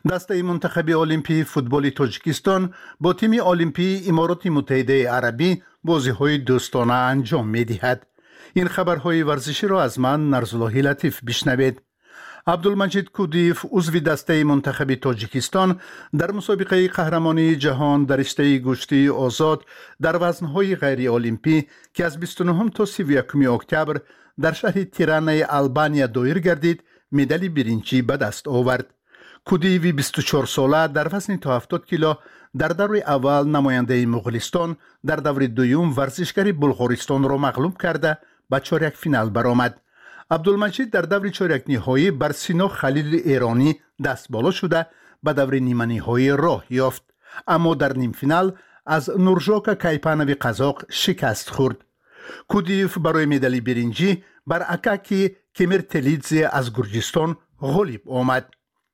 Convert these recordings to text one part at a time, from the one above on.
دسته منتخب المپی فوتبال تاجیکستان با تیم المپی امارات متحده عربی بازی‌های دوستانه انجام می‌دهد. این خبرهای ورزشی را از من نرزالله لطیف بشنوید. عبدالمجید کودیف عضو دسته منتخب تاجیکستان در مسابقه قهرمانی جهان در رشته گوشتی آزاد در وزن‌های غیر المپی که از 29 تا 31 اکتبر در شهر تیرانه آلبانیا دایر گردید، مدال برنجی به دست آورد. کودیوی 24 ساله در وزن تا 70 کیلو در دور اول نماینده مغولستان، در دور دوم ورزشکار بلغارستان را مغلوب کرده به چهارک فینال برآمد. عبدالمجید در دور چهارک نهایی بر سینا خلیل ایرانی دست بالا شده به دور نیمه نهایی راه یافت، اما در نیم فینال از نورژاک کایپانوی قزاق شکست خورد. کودیف برای مدال برنجی بر اکاکی کمرتلیدزی از گرجستان غالب آمد.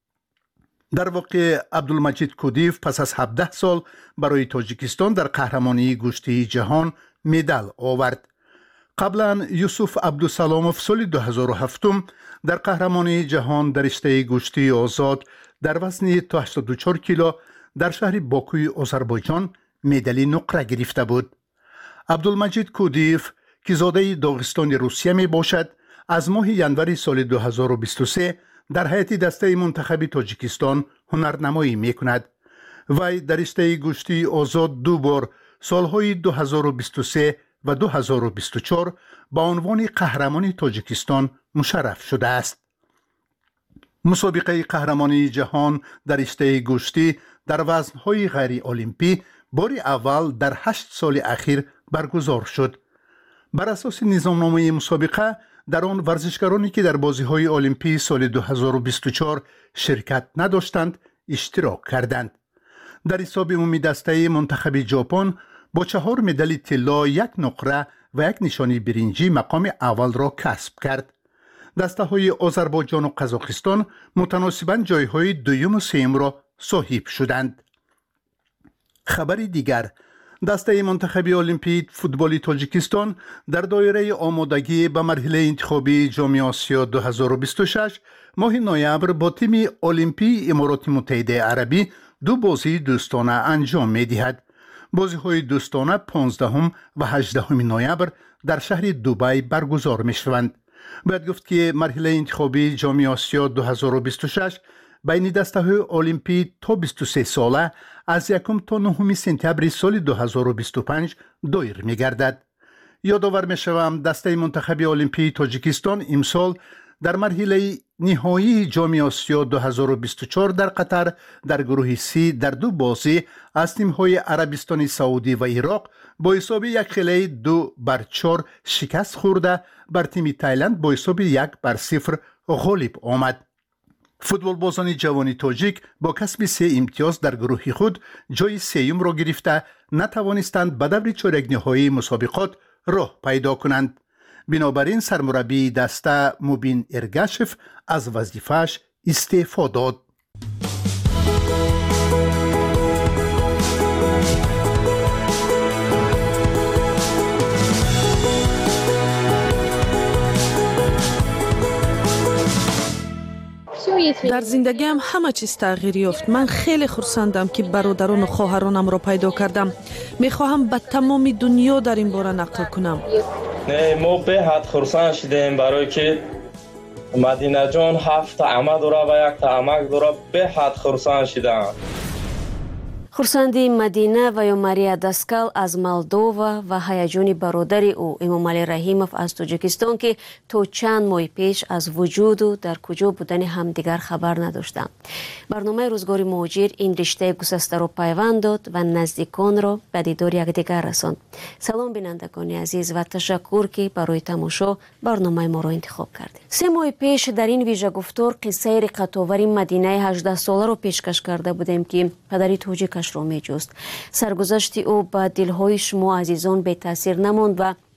در واقع عبدالمجید کودیف پس از 17 سال برای تاجیکستان در قهرمانی گوشتی جهان مدال آورد. قبلا یوسف عبدالسلاموف سال 2007 در قهرمانی جهان در رشته گوشتی آزاد در وزن تا 84 کیلو در شهر باکوی آذربایجان مدال نقره گرفته بود. عبدالمجید کودیف که زاده داغستان روسیه می باشد، از ماه ینور سال 2023 در هیئت دسته منتخب تاجیکستان هنرنمایی می کند. وی در رشته گوشتی آزاد دو بار سالهای 2023 و 2024 با عنوان قهرمان تاجیکستان مشرف شده است. مسابقه قهرمانی جهان در رشته گوشتی در وزن‌های غیر المپی بار اول در 8 سال اخیر برگزار شد. بر اساس نظامنامه مسابقه در آن ورزشکارانی که در بازی‌های المپی سال 2024 شرکت نداشتند اشتراک کردند. در حساب عمومی دسته منتخب ژاپن با 4 مدال طلا، 1 نقره و 1 نشانی برنجی مقام اول را کسب کرد. دسته‌های آذربایجان و قزاقستان متناسباً جای‌های دوم و سوم را صاحب شدند. خبر دیگر، دسته منتخب المپی فوتبال تاجیکستان در دایره آمادگی به مرحله انتخابی جام آسیا 2026 ماه نوامبر با تیم المپی امارات متحده عربی دو بازی دوستانه انجام می‌دهد. بازی‌های دوستانه 15 و 18 نوامبر در شهر دبی برگزار می‌شوند. باید گفت که مرحله انتخابی جام آسیا 2026 بین دسته‌های المپی تا 23 ساله از 1 تا 9 سپتامبر سال 2025 دایر می‌گردد. یادآور می‌شوم دسته منتخب المپی تاجیکستان امسال در مرحله نهایی جام آسیا 2024 در قطر در گروه سی در دو بازی از تیم‌های عربستان سعودی و عراق با حساب 1-2-4 شکست خورده بر تیم تایلند با حساب 1-0 غالب آمد. فوتبال بازان جوانی تاجیک با کسب 3 امتیاز در گروه خود جای سوم را گرفته نتوانستند به دور چهارک نهایی مسابقات راه پیدا کنند. بنابراین سرمربی دسته مبین ارگاشف از وظیفه‌اش استعفا داد. در زندگیم همه چیز تغییر یافت. من خیلی خرسندم که برادران و خواهرانم را پیدا کردم. میخواهم به تمام دنیا در این باره نقل کنم. ما به حد خرسند شدیم برای که مدینه جان 7 عمه داره و 1 عمک داره. به حد خرسند شدم. خورسندی مدینه و یا ماریا دسکال از مالدووا و هیجان برادر او امامعلی رحیموف از تاجیکستان که تا چند ماه پیش از وجود و در کجا بودن همدیگر خبر نداشتند. برنامه روزگار مهاجر این رشته گسسته را پیوند داد و نزدیکان را به دیدار یکدیگر رساند. سلام بینندگان عزیز و تشکر که برای تماشا برنامه ما را انتخاب کردید. 3 ماه پیش در این ویژه گفتار قصه رقت‌آور مدینه 18 ساله را پیشکش کرده بودیم که پدری تاجیک را می جست. سرگذشت او با دلهای شما عزیزان به تاثیر نماند و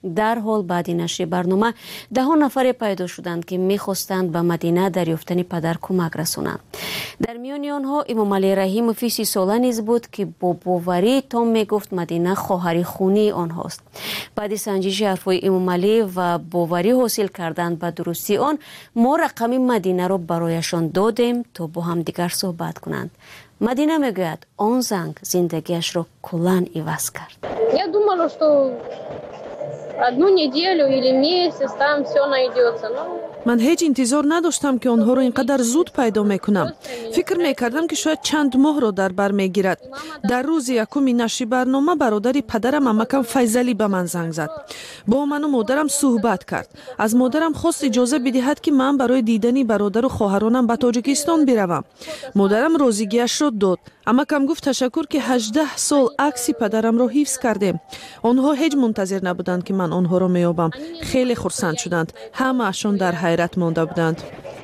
در حال بعد نشر برنامه ده نفر پیدا شدند که می‌خواستند به مدینه در یافتن پدر کمک رسانند. در میان آنها امام علی رحیموف 30 ساله نیز بود که با باوری تام میگفت مدینه خواهر خونی آنهاست. بعد سنجش حرفهای امام علی و باوری حاصل کردن به درستی آن، ما رقم مدینه را برایشان دادیم تا با هم دیگر صحبت کنند. مدینه میگوید آن زنگ زندگیش را کلاً عوض کرد. Я думала, что одну неделю или месяц там все найдется. من هیچ انتظار نداشتم که آنها رو اینقدر زود پیدا میکنم. فکر میکردم که شاید چند ماه رو در بر میگیرد. در روز یکم نشر برنامه برادری پدرم عمکم فیضلی به من زنگ زد. با من و مادرم صحبت کرد. از مادرم خواست اجازه بدهد که من برای دیدن برادر و خواهرانم به تاجیکستان بروم. مادرم راضیگیش را داد. عمکم گفت تشکر که 18 سال عکس پدرم را حفظ کردیم. آنها هیچ منتظر نبودند که من آنها را میابم. خیلی خرسند شدند. همه اشون در حیرت مانده بودند.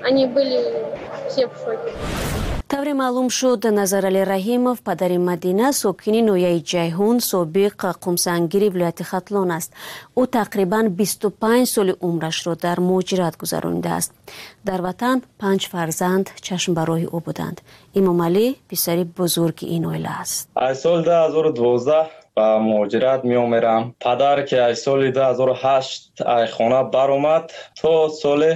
طور معلوم شد نظرعلی رحیموف پدر مدینه ساکن نویه جیهون سابق قمسنگیری ولایت ختلان است. او تقریباً 25 سال عمرش را در مهاجرت گذرانیده است. در وطن 5 فرزند چشم برای او بودند. امام علی پسر بزرگ این عائله است. از سال 2012 با مهاجرت می آمدم. پدر که از سال 2008 از خانه برآمد تا سال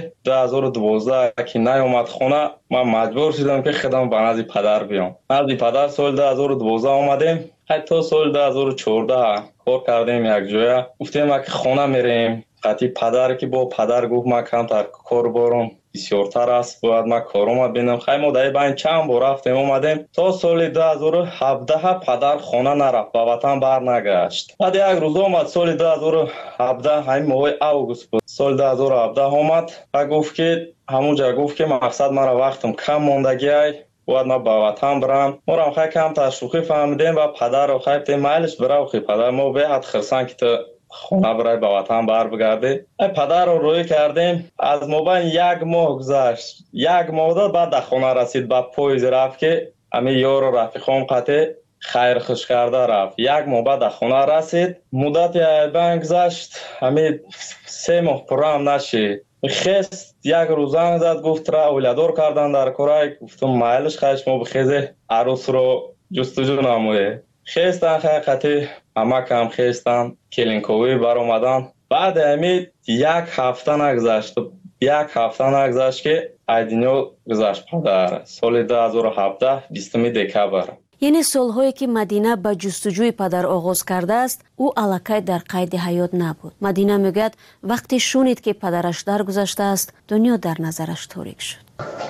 2012 که نیامد خانه، من مجبور شدم که خودم به نزد پدر بیام. نزد پدر سال 2012 آمدیم. حتی سال 2014 کار کردیم یک جای. گفتیم که خانه میریم. قطعی پدر که با پدر گفت من کمتر کار برم بسیارتر است، باید من کارم ببینم. خیلی ما در این چند بار رفتیم اومدیم تا سال 2017 پدر خانه نرفت، به وطن برنگشت. بعد یک روز آمد سال 2017 همین ماه اوگوست بود. سال 2017 آمد و گفت که همونجا گفت که مقصد مرا وقتم کم ماندگی باید ما به وطن برم. ما را خیلی کم تشویقی فهمیدیم و پدر رو خیلی میلش برای خیلی پدر ما به حد خرسان که خونه برای به وطن بر بگرده. پدر رو روی کردیم. از مابین 1 ماه گذشت. 1 ماه داد بعد در خونه رسید. با پویز رفت که همه یار و رفیقام قطع خیر خوش کرده رفت. 1 ماه بعد در خونه رسید. مدت بین گذشت. همه 3 ماه پرام نشید. خست یک روز زنگ زد گفت را اولادور کردن در کره. گفتم مایلش خیش ما بخیزه عروس رو جستجو نموده. خستن خیلی همه کم خستن کلینکوی بر اومدن. بعد همین 1 هفته نگذشت. 1 هفته نگذشت که ایدینو گذشت پدر. سال 2017 20 دکبر. یعنی سالهایی که مدینه به جستجوی پدر آغاز کرده است، او الکی در قید حیات نبود. مدینه میگوید وقتی شنید که پدرش درگذشته است، دنیا در نظرش تاریک شد.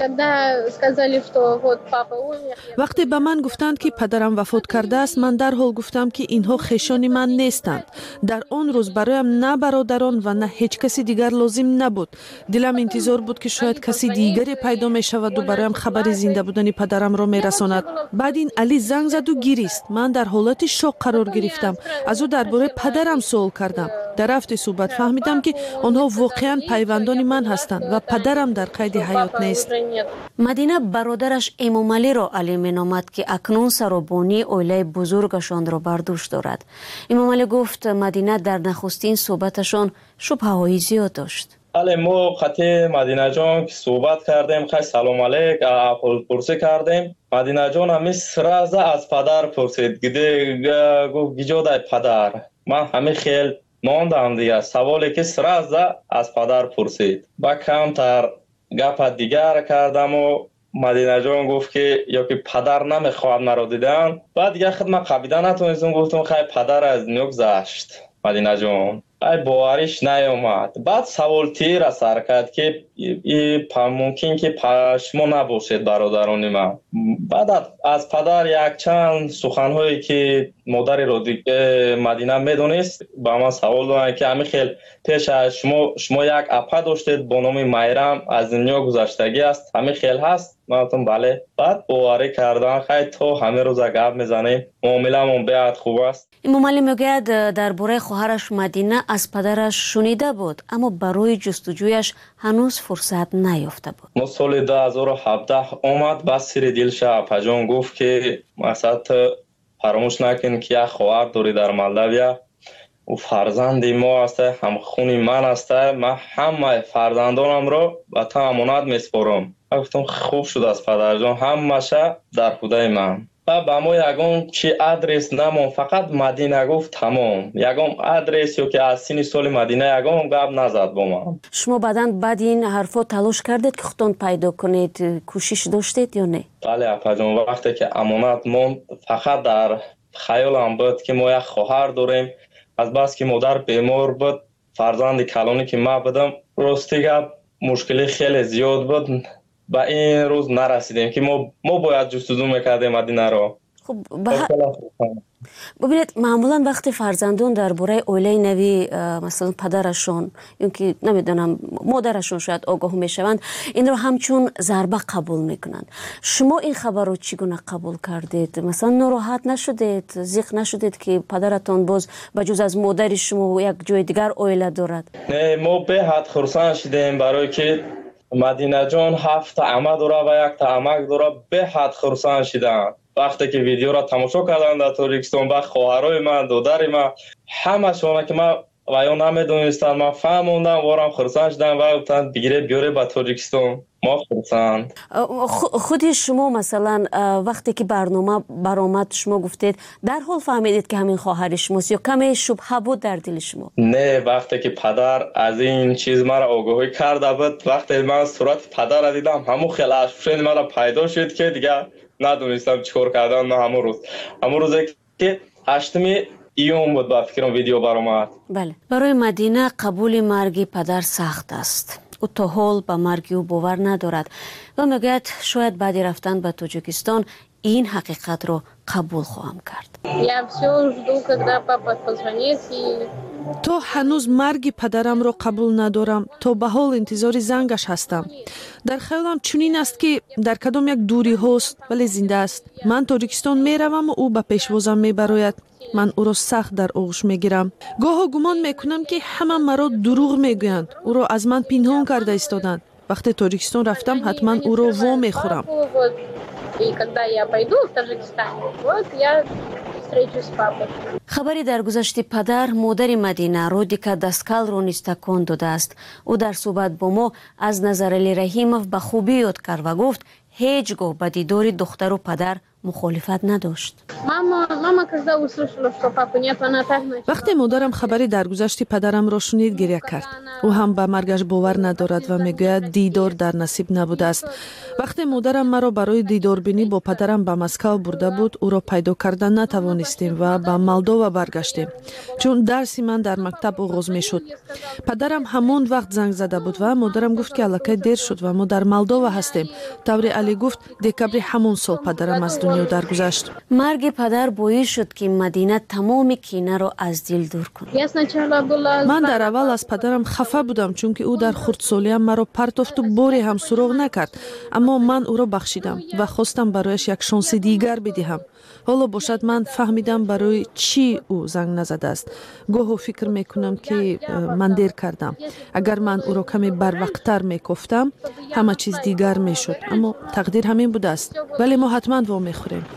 وقتی به من گفتند که پدرم وفات کرده است، من در حال گفتم که اینها خویشان من نیستند. در آن روز برایم نه برادران و نه هیچ کسی دیگر لازم نبود. دلم انتظار بود که شاید کسی دیگری پیدا می شود و برایم خبر زنده بودن پدرم را می رساند. بعد این علی زنگ زد و گریست. من در حالت شوق قرار گرفتم. از او درباره پدرم سوال کردم. در رفت صحبت فهمیدم که آنها واقعا پیوندان من هستند و پدرم در قید حیات نیست. مدینه برادرش امام علی را علی مینامد که اکنون سرابانی عائله بزرگشان را بر دوش دارد. امام علی گفت مدینه در نخستین صحبتشان شبهه‌های زیاد داشت. بله ما خطی مدینه جان که صحبت کردیم، خیلی سلام علیک پرسه کردیم. مدینه جان همی سرازه از پدر پرسید. گفت گیجاده پدر. من همی خیلی ماندم دیگه. سوالی که سرازه از پدر پرسید. با کمتر گپ دیگر کردم و مدینه جان گفت که یا که پدر نمیخواد مرا دیدن. بعد دیگه خدمت قبیده نتونستم. گفتم خیلی پدر از دنیا گذشت مدینه جان. ای باوریش نیومد. بعد سوال تیر سر کرد که ممکن که شما نباشید برادران من. بعد از پدر یک چند سخنهایی که مادر رو مدینه میدونست با من سوال دادن که همین خیلی پیش از شما یک اپا داشتید با نام میرم از دنیا گذشتگی است، همین خیلی هست؟ من گفتم بله. بعد باوری کردن خیلی تو همه روز گپ میزنیم، معامله‌مون بیاد خوب است. امام علی میگوید درباره خواهرش مدینه از پدرش شنیده بود اما برای جستجویش هنوز فرصت نیافته بود. ما سال 2017 آمد بس سر دلش اپا جان گفت که مثلا فراموش نکن که یک خواهر داری در مالداویا او فرزندی ما است، هم خونی من است. من همه فرزندانم رو به تو امانت میسپارم. گفتم خوب شد از پدر جان، همه‌شه در خدای من. با ما یگان چی آدرس نمون، فقط مدینه گفت تمام. یگان آدرس یا که از سین سال مدینه یگان گپ نزد با من. شما بعد این حرفا تلاش کردید که خودتون پیدا کنید؟ کوشش داشتید یا نه؟ بله اپا جان، وقتی که امانت موند فقط در خیالم بود که ما یک خواهر داریم. از بس که مادر بیمار بود، فرزند کلانی که ما بودم، راستی گپ مشکلی خیلی زیاد بود. به این روز نرسیدیم که ما باید جستجو میکردیم مدینه رو. خب ببینید، معمولا وقتی فرزندان درباره اوله نوی مثلا پدرشون یا که نمیدونم مادرشون شاید آگاه میشوند، این رو همچون ضربه قبول میکنند. شما این خبر رو چگونه قبول کردید؟ مثلا ناراحت نشدید؟ زیق نشدید که پدرتون باز بجز از مادر شما یک جای دیگر اوله دارد؟ نه، ما به حد خرسند شدیم برای که مدینه جان 7 عمه داره و 1 عمک داره. به حد خرسند شدن وقتی که ویدیو را تماشا کردن در تاجیکستان. با خواهرای من، دادر من، همه شونه که من و یا نمیدونستن، من فهموندم وارم خرسند شدن و گفتن بگیره بیاره به تاجیکستان. ما خرسند. خودی شما مثلا وقتی که برنامه برآمد شما گفتید در حال فهمیدید که همین خواهر شماست یا کمی شبهه بود در دل شما؟ نه، وقتی که پدر از این چیز مرا آگاهی کرده بود، وقتی من صورت پدر را دیدم، همون خیلی اشفشن مرا پیدا شد که دیگه ندونستم چیکار کردن. همون روزی که 8 ایون بود با فکرم ویدیو برآمد. بله، برای مدینه قبول مرگ پدر سخت است. او تا حال به مرگ او باور ندارد و میگوید شاید بعد رفتن به تاجیکستان این حقیقت رو قبول خواهم کرد. تو هنوز مرگ پدرم رو قبول ندارم، تو به حال انتظار زنگش هستم. در خیالم چنین است که در کدام یک دوری هست ولی زنده است. من تاجیکستان میروم و او به پیشوازم میبراید. من او را سخت در آغوش میگیرم. گاه گمان میکنم که همه مرا دروغ میگویند. او را از من پنهان کرده ایستادند. وقتی تاجیکستان رفتم حتما او را وا میخورم. خبری در گذشت پدر مادر مدینه رودیکا داسکال رو نیز تکان داده است. او در صحبت با ما از نظرعلی رحیموف به خوبی یاد کرد و گفت هیچگاه به دیدار دختر و پدر مخالفت نداشت. وقتی مادرم خبری درگذشت پدرم را شنید گریه کرد. او هم به مرگش باور ندارد و میگوید دیدار در نصیب نبوده است. وقتی مادرم مرا برای دیدار بینی با پدرم به مسکو برده بود، او را پیدا کردن نتوانستیم و به مالدووا برگشتیم، چون درسی من در مکتب آغاز میشد. پدرم همان وقت زنگ زده بود و مادرم گفت که الکی دیر شد و ما در مالدووا هستیم. طوری علی گفت دکبر همون سال پدرم از دنیا درگذشت. مرگ پدر باعث شد که مدینه تمام کینه را از دل دور کند. من در اول از پدرم خفه بودم چون که او در خردسالیم مرا پرتافت و باری هم سراغ نکرد، اما من او را بخشیدم و خواستم برایش یک شانس دیگر بدهم. حالا باشد من فهمیدم برای چی او زنگ نزده است. گاهی فکر میکنم که من دیر کردم. اگر من او را کمی بروقتر میگفتم همه چیز دیگر میشد، اما تقدیر همین بوده است. ولی ما حتما وا میخوریم.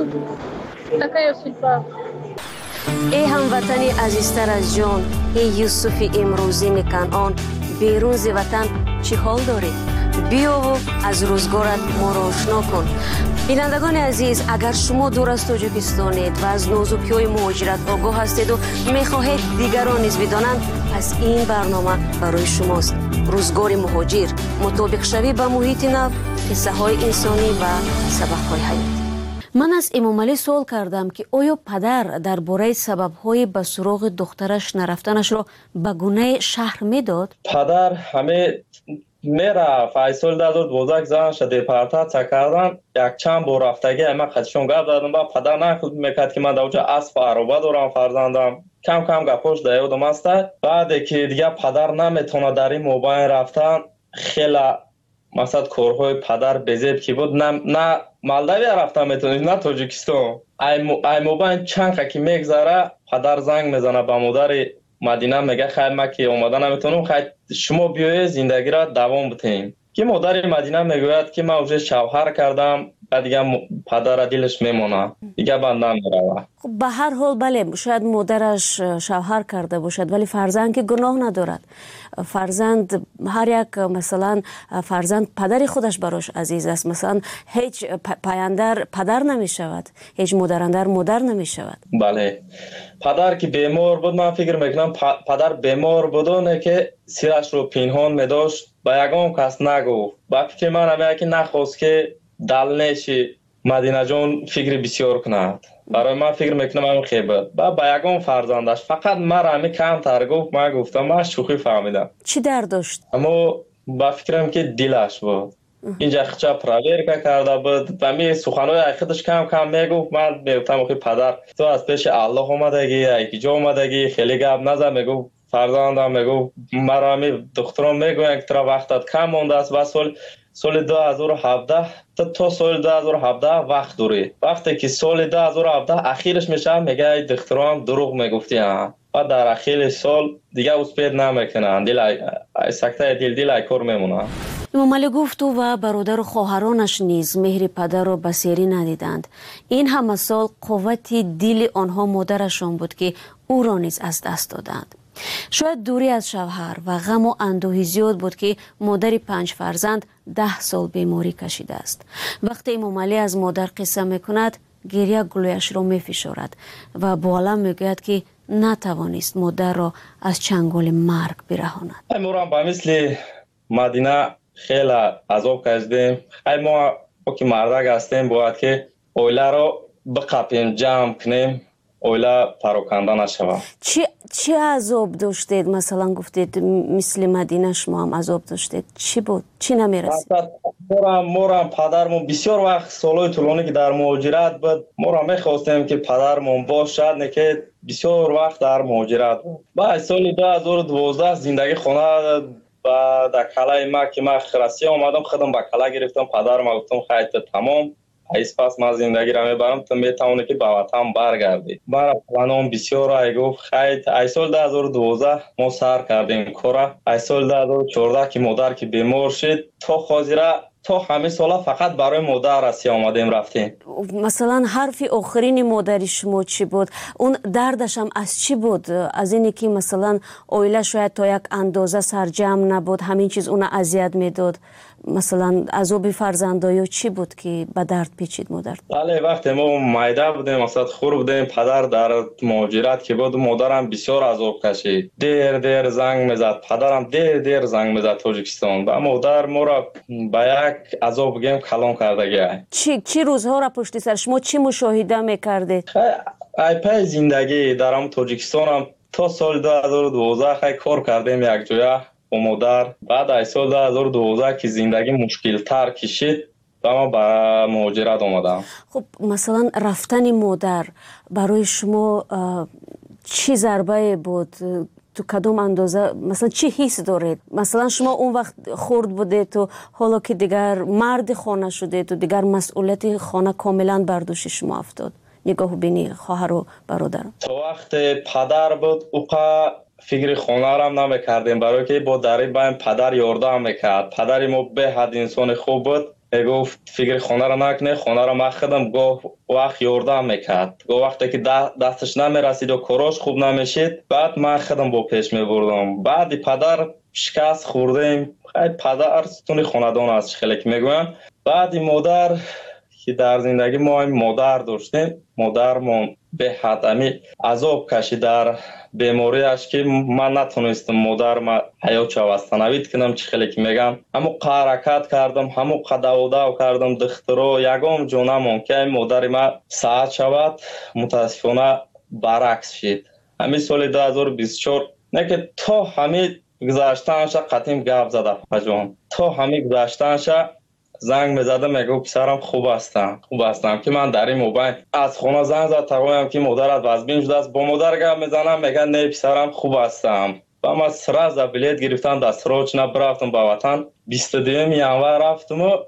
ای هموطنی عزیزتر از جان، ای یوسف امروزی کنعان، بیرون ز وطن چی حال داری؟ بیا و از روزگارت ما را آشنا کن. بینندگان عزیز، اگر شما دور از تاجیکستانید و از نازکی‌های مهاجرت آگاه هستید و میخواهید دیگران نیز بدانند، پس این برنامه برای شماست. روزگار مهاجر، مطابق شوی به محیط نو، قصه های انسانی و سبق های حیاتی. من از امام علی سوال کردم که آیا پدر درباره سبب‌های به سراغ دخترش نرفتنش را به گونه شهر میداد؟ پدر همه میرفت. فیصل داد بزرگ زن شده پرتات کردن. یک چند بار رفتگی اما خودشون گپ دادن. با پدر نخود میکرد که من در اونجا اسب عربه دارم فرزندم. کم کم گپاش دیادم است. بعد که دیگه پدر نمیتونه در این موبایل رفتن، خیلی مثلا کارهای پدر بزیب که بود، نه مالدوی رفتن میتونی، نه تاجیکستان. ای موبایل چند که میگذره پدر زنگ میزنه به مادر مدینه، میگه خیر ما که اومدن نمیتونم، خیر شما بیایید زندگی را دوام بتیم. که مادر مدینه میگوید که من اوج شوهر کردم و دیگه پدر دلش میمونه دیگه بندم میروه. خب به هر حال بله شاید مادرش شوهر کرده باشد ولی فرزند که گناه ندارد. فرزند هر یک مثلا فرزند پدر خودش براش عزیز است. مثلا هیچ پایندر پدر نمی شود، هیچ مادراندر مادر نمی شود. بله پدر که بیمار بود من فکر میکنم پدر بیمار بودونه که سیرش رو پنهان میداشت با یگان کس نگفت. با فکر من همیه که نخواست که دلنشی مدینه جان فکر بسیار کند. برای من فکر میکنم همین خیبت با یگان فرزندش فقط من همی کم تر گفت. من گفتم من شوخی فهمیدم. چی درد داشت؟ اما با فکرم که دلش بود اینجا خچه پراویر کرده بود و می سخنهای خودش کم کم میگفت. من میگفتم که پدر تو از پیش الله اومدگی یکی جا اومدگی خیلی گپ نزن. میگفت فرزندم میگفت مرا می دخترم میگوین که ترا وقتت کم مونده است و سال 2017 تا سال 2017 وقت دوری. وقتی که سال 2017 اخیرش میشه میگه دخترم دروغ میگفتی و در اخیر سال دیگه اسپید نمیکنن. دل سکته دل کار میمونه. امام علی گفت او و برادر و خواهرانش نیز مهر پدر را بسیاری ندیدند. این همه سال قوت دل آنها مادرشان بود که او را نیز از دست دادند. شاید دوری از شوهر و غم و اندوهی زیاد بود که مادر 5 فرزند 10 سال بیماری کشیده است. وقتی امام علی از مادر قصه میکند گریه گلویش را میفشارد و با علم میگوید که نتوانست مادر را از چنگال مرگ برهاند. ما با مثل مدینه خیلی عذاب کشیدیم. خیلی ما که مردک هستیم باید که اویله را بقپیم جمع کنیم اویله پراکنده نشود. چی عذاب داشتید؟ مثلا گفتید مثل مدینه شما هم عذاب داشتید. چی بود؟ چی نمیرسید؟ مورم پدرمون بسیار وقت سالهای طولانی که در مهاجرت بود مورم میخواستیم که پدرمون باشد نه که بسیار وقت در مهاجرت بود. بعد سال 2012 زندگی خونه و در کلای ما که من خرسی آمدم خودم با کلا گرفتم. پدرم گفتم خیلی تمام ایس پس من زندگی را میبرم تو میتونی که به وطن برگردی. برای پلانم بسیار رای گفت خیلی ای سال 2012 ما سر کردیم کارا. ای سال 2014 که مادر که بیمار شد تا خاطره تا همه سالا فقط برای مادر راستی آمدیم رفتیم. مثلا حرف آخرین مادری شما چی بود؟ اون دردش هم از چی بود؟ از اینی که مثلا اویله شاید تا یک اندازه سرجم نبود همین چیز اون اذیت میداد؟ مثلا عذاب فرزندایی چی بود که به درد پیچید مادر؟ بله وقتی ما مایده بودیم مثلا خور بودیم پدر در مهاجرت که بود مادرم بسیار عذاب کشید. دیر زنگ میزد پدرم دیر زنگ میزد تاجیکستان و مادر ما را با یک عذاب گیم کلان کرده. چی روزها را پشت سر شما چی مشاهده میکردید؟ ای پای زندگی در تاجیکستان هم تا سال 2012 خیلی کار کردیم یک جایه با مادر. بعد از سال 2012 که زندگی مشکل تر کشید و ما به مهاجرت آمدم. خب مثلا رفتن مادر برای شما چی ضربه بود؟ تو کدوم اندازه مثلا چی حس دارید؟ مثلا شما اون وقت خرد بوده تو حالا که دیگر مرد خانه شده تو دیگر مسئولیت خانه کاملا بر دوش شما افتاد. نگاه بینی خواهر و برادر. تو وقت پدر بود اوقا فکر خانه را هم نمیکردیم برای که با دری بایم پدر یاردم میکرد. پدری ما به حد انسان خوب بود میگفت فکر خانه را نکنه خانه را مخدم گاه وقت یاردم میکرد. گاه وقتی که دستش نمیرسید و کاراش خوب نمیشید بعد من خودم با پیش میبردم. بعد پدر شکست خوردیم. خیلی پدر ستون خاندان است خیلی که میگویم. بعد مادر که در زندگی ما مادر داشتیم مادرمون به حد عذاب کشید در بیماریش که من نتونستم مادرم حیات شوستنوید کنم. چه خیلی که میگم همو حرکت کردم همو قدوداو کردم دخترو یگام جونمون که مادر ما ساعت شود متاسفانه برعکس شد. همین سال 2024 نه که تا همین گذشتنش قطعیم گپ زده پجان تا همین گذشتنش زنگ میزده میگه پسرم خوب هستم که من در این موبایل از خونه زنگ زد تقویم که مادرت وزبین شده است با مادر گپ میزنم میگه نه پسرم خوب هستم. و من سراز بلیت گرفتم دستروچ نبرفتم به وطن 22 ینور رفتم و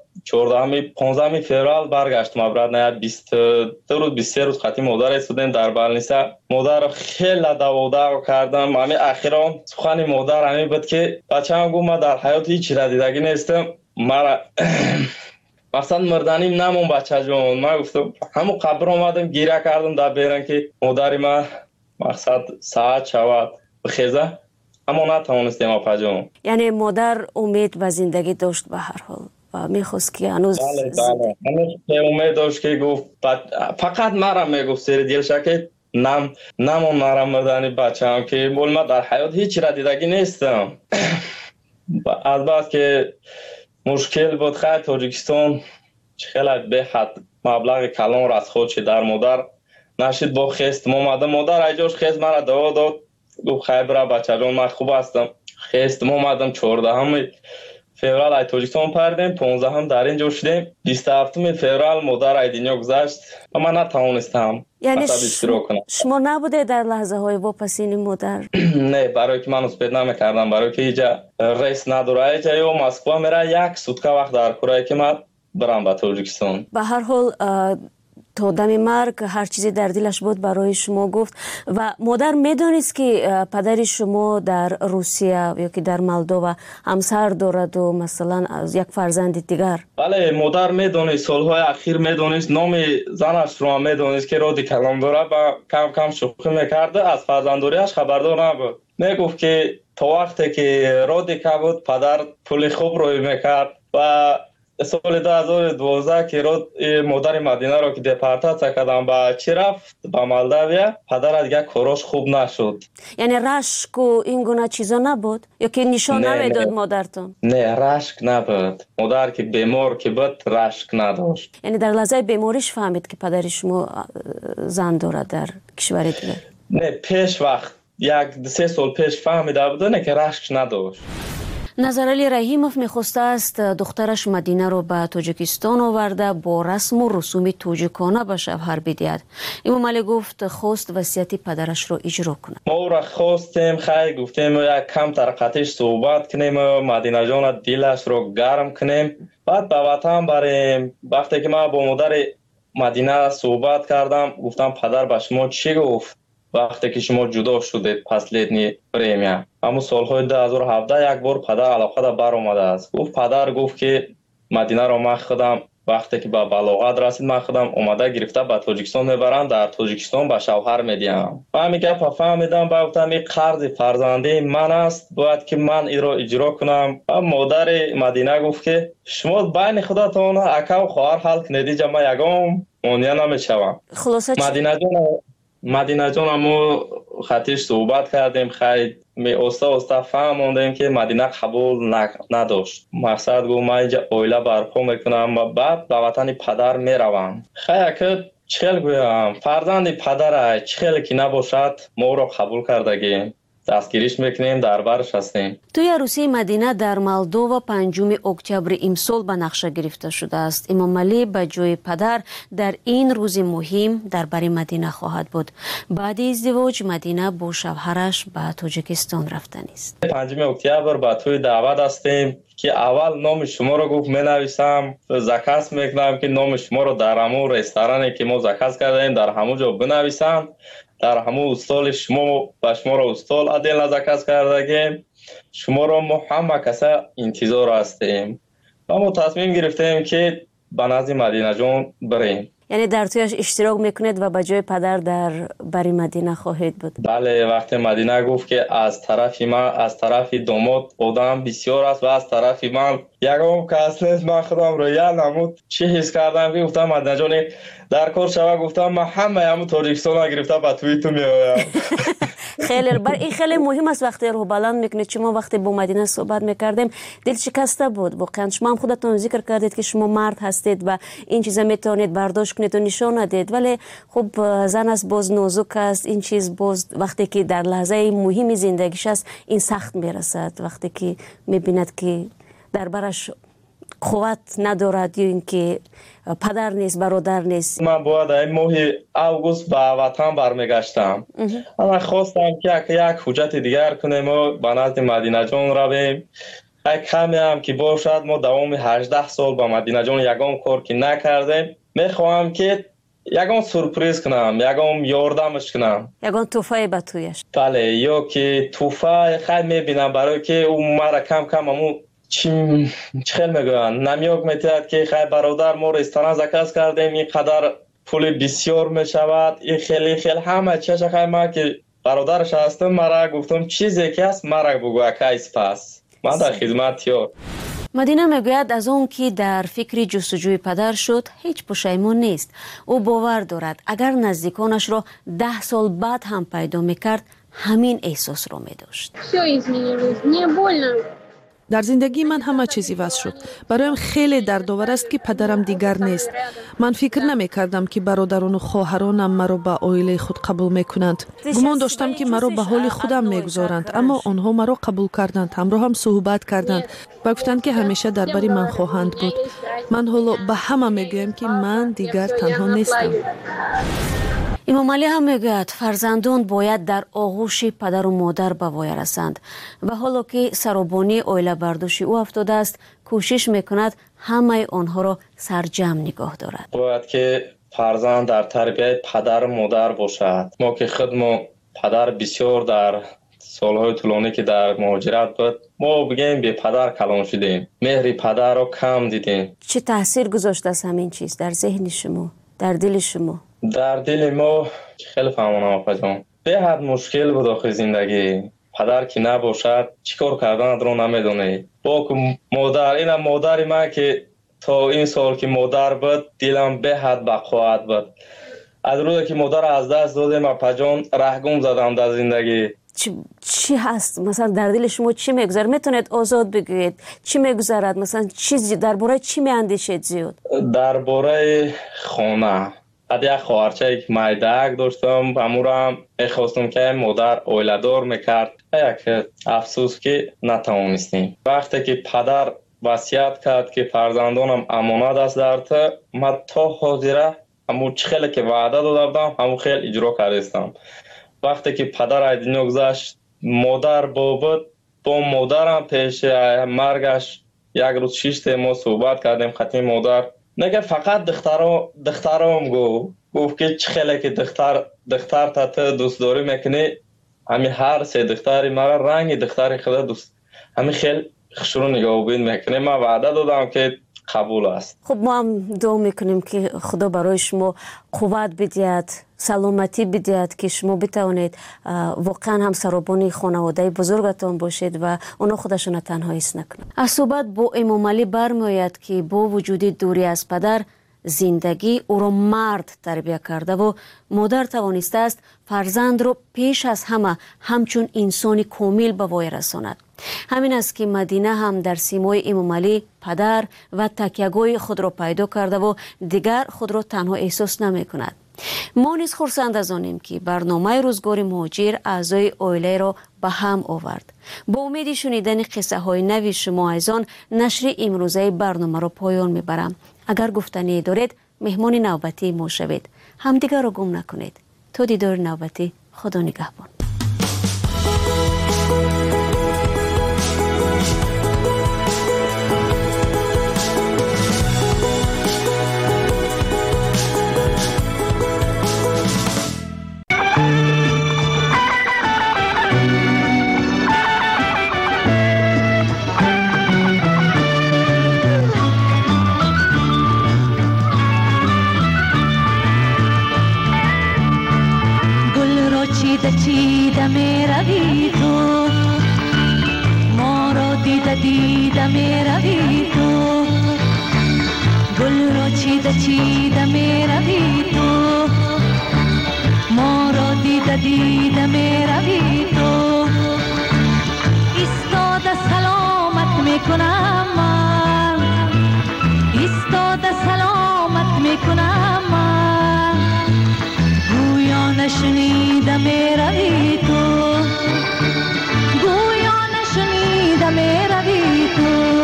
15 فوریه برگشتم. بعد نه 22 روز 23 روز خاطی مادر استودیم در بالنیسا. مادر خیلی داودا کردم. همین اخیرا سخن مادر همین بود که بچه‌ام گفت من در حیات هیچ چیز دیدگی نیستم مرا مقصد مردنیم نمون بچه جون. من گفتم همون قبر آمدم گیره کردم در بیرن که مادری من مقصد ساعت شود بخیزه، اما نتوانستیم آقا جون. یعنی مادر امید و زندگی داشت به هر حال و میخواست که هنوز بله هنوز امید داشت که گفت فقط مرا میگفت سر دیل شکل نمون مرا مردنی بچه هم که بول من در حیات هیچ را دیدگی نیستم. البته که مشکل بود خیلی تاجیکستان خیلی به حد مبلغ کلان را از خودش در مادر نشید با خست مامده مادر ایجاش خست مرا دوا داد گفت خیلی برا بچه جان من خوب هستم. خست مامدم 14 فеврал ای تاجیکستان پردیم، 15 هم در اینجا شدیم، 27 فеврал مادر ای دنیا گذشت و من نتوانستم. یعنی شما نبوده در لحظه های واپسین مادر؟ نه، برای که من اسپید نمیکردم، برای که اینجا ریس نداره، اینجا یا مسکو میره یک سوتکه وقت در کره که من برم به تاجیکستان. به هر حال تا دم مرگ هر چیزی در دلش بود برای شما گفت. و مادر میدونست که پدر شما در روسیه یا که در مولدووا همسر دارد و مثلا از یک فرزند دیگر؟ بله مادر میدونست، سالهای اخیر میدونست، نام زنش رو میدونست که رادی کلام داره و کم کم شوخی میکرده، از فرزنداریش خبردار نبود. میگفت که تا وقتی که رادی که بود پدر پول خوب روی میکرد و سال 2012 که مادر مدینه را که دپارتاسیا کردن به چی رفت به مولداویا، پدر دیگه کاراش خوب نشد. یعنی رشک و این گونه چیزا نبود یا که نشان نمیداد مادرتون؟ نه رشک نبود، مادر که بیمار که بود رشک نداشت. یعنی در لحظه بیماریش فهمید که پدر شما زن دارد در کشور دیگه؟ نه پیش وقت 1-3 سال پیش فهمیده بود نه که رشک نداشت. نظرعلی رحیموف میخواسته است دخترش مدینه رو به تاجیکستان آورده با رسم و رسوم تاجیکانه به شوهر بدهد. امام علی گفت خواست وصیت پدرش رو اجرا کنه. ما را خواستیم خیلی گفتیم یک کم ترقتش صحبت کنیم، مدینه جان دلش رو گرم کنیم، بعد به وطن بریم. وقتی که من با مادر مدینه صحبت کردم گفتم پدر به شما چی گفت وقتی که شما جدا شدید پس لیدنی پریمیا؟ اما سالهای 2017 یک بار پدر علاقه دا بر آمده است. پدر گفت که مدینه را من خودم وقتی که به بلاغت رسید من خودم اومده گرفته به تاجیکستان میبرم، در تاجیکستان به شوهر میدیم. من میگم فهمیدم گفتم این قرض فرزندی من است، باید که من این را اجرا کنم. مادر مدینه گفت که شما بین خودتون اکا و خواهر حل کنید، جا من یگام مانع نمیشوم. خلاصه مدینه جان ما خطیش صحبت کردیم، خیلی استا فهموندیم که مدینه قبول نداشت. مقصد گفت من اینجا اویله برپا میکنم و بعد به وطن پدر میروم. خیلی که چخیل گویم فرزند پدر چخیل که نباشد ما را قبول کردگیم، دستگیریش میکنیم، در برش هستیم. توی عروسی مدینه در مولدووا 5 اکتبر امسال به نقشه گرفته شده است. امام علی به جای پدر در این روز مهم در بر مدینه خواهد بود. بعد ازدواج مدینه با شوهرش به تاجیکستان رفتن است. 5 اکتبر به توی دعوت هستیم که اول نام شما رو گفت مینویسم، زکات میکنم که نام شما رو در همون رستورانی که ما زکات کردیم در همون جا بنویسم، در همون استال شما و شما را استال عدل نزکست کردگیم، شما را ما همه کسا انتظار هستیم و ما تصمیم گرفتیم که به نزد مدینه جان بریم. یعنی در تویش اشتراک میکنید و به جای پدر در بری مدینه خواهید بود؟ بله، وقتی مدینه گفت که از طرف من از طرف داماد آدم بسیار است و از طرف من یکم کس نیست، من خودم رو یا نمود چی حس کردم که گفتم مدینه جان در کار شوه، گفتم من همه همون تاجیکستان گرفته به توی تو میآیم. این خیلی مهم است وقتی رو بلند میکنید. شما وقتی با مدینه صحبت میکردیم دل شکسته بود واقعا. شما هم خودتون ذکر کردید که شما مرد هستید و این چیزا میتونید برداشت کنید و نشان ندید، ولی خب زن است باز نازک است، این چیز باز وقتی که در لحظه مهم زندگیش است این سخت میرسد، وقتی که میبیند که در برش قوت ندارد یا اینکه پدر نیست برادر نیست. من باید این ماه اوگوست به وطن برمیگشتم، اما خواستم که یک حجت دیگر کنیم و به نزد مدینه جان رویم. کمی هم که باشد ما دوام 18 سال با مدینه جان یگام کار که نکردیم، میخواهم که یگام سورپریز کنم، یگام یاردمش کنم، یگام توفای به تویش. بله، یا که توفای خیلی میبینم برای که اون مرا کم کم همون چی خیلی میگویند نمیوک میتید که خیلی برادر ما رستوران زکاس کردیم اینقدر پول بسیار میشود این خیلی همه چیز خیلی ما که برادرش هستم مرا گفتم چیزی که است مرا بگو کیس پس من در خدمت یار. مدینه میگوید از اون که در فکر جستجوی پدر شد هیچ پشیمون نیست. او باور دارد اگر نزدیکانش را 10 سال بعد هم پیدا میکرد همین احساس را میداشت. در زندگی من همه چیزی وضع شد. برایم خیلی دردآور است که پدرم دیگر نیست. من فکر نمی کردم که برادران و خواهرانم مرا به عائله خود قبول میکنند. گمان داشتم که مرا به حال خودم میگذارند، اما آنها مرا قبول کردند، همراه هم صحبت کردند و گفتند که همیشه درباره من خواهند بود. من حالا به همه میگویم که من دیگر تنها نیستم. امام علی هم میگوید فرزندان باید در آغوش پدر و مادر به وای رسند و حالا که سرابانی عائله برداشت او افتاده است کوشش میکند همه آنها را سرجم نگاه دارد. باید که فرزند در تربیت پدر و مادر باشد. ما که خودمون پدر بسیار در سالهای طولانی که در مهاجرت بود ما بگیم به پدر کلان شدیم، مهر پدر را کم دیدیم. چه تاثیر گذاشته است همین چیز در ذهن شما، در دل شما؟ در دل ما خیلی فهمانم آقا جان به حد مشکل بود آخه زندگی. پدر که نباشد چیکار کردن رو نمیدونه. با که مادر اینم مادر من که تا این سال که مادر بود دلم به حد بقوت بود. از روزی که مادر از دست دادم آقا جان رهگم زدم در زندگی. چی هست مثلا در دل شما چی میگذره؟ میتونید آزاد بگویید چی میگذرد؟ مثلا چیزی درباره چی میاندیشید زیاد؟ درباره خانه یک خواهرچه یک مایدک داشتم امورم میخواستم که مادر اویلدار میکرد یک افسوس که نتوانستیم. وقتی که پدر وصیت کرد که فرزندانم امانت است در تو من تا حاضره همون خیلی که وعده داده بودم همون خیلی اجرا کردم. وقتی که پدر از دنیا گذشت مادر بود با مادرم پیش مرگش یک روز 6 ما صحبت کردیم خطی مادر نگه فقط دخترام گفت که چه خیلی که دختر تا دوست داری میکنی همین هر سه دختری مرا رنگ دختری خدا دوست همین خیلی خشرو نگاه بین میکنی. من وعده دادم که قبول است. خب ما هم دعا میکنیم که خدا برای شما قوت بدهد، سلامتی بدهد که شما بتوانید واقعا هم سرابانی خانواده بزرگتان باشید و اونا خودشون تنها حس نکنند. از صحبت با امام علی برمیآید که با وجود دوری از پدر زندگی او را مرد تربیت کرده و مادر توانسته است فرزند را پیش از همه همچون انسانی کامل به وای رساند. همین است که مدینه هم در سیمای امام علی پدر و تکیه‌گاه خود را پیدا کرده و دیگر خود را تنها احساس نمی کند. ما نیز خرسند از آنیم که برنامه روزگار مهاجر اعضای عائله را به هم آورد. با امید شنیدن قصه های نوی شما عزیزان نشر امروزه برنامه را پایان میبرم. اگر گفتنی دارید مهمان نوبتی ما شوید. همدیگر را گم نکنید. تا دیدار نوبتی، خدا نگهبان. چیده می روی تو ما را دیده می روی تو گل را چیده می روی تو ما را دیده می روی تو ایستاده سلامت می کنم من ایستاده سلامت می کنم من گویا نشنیده می روی تو گویا نشنیده می روی تو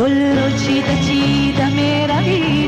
گل رو چیده چیده میروی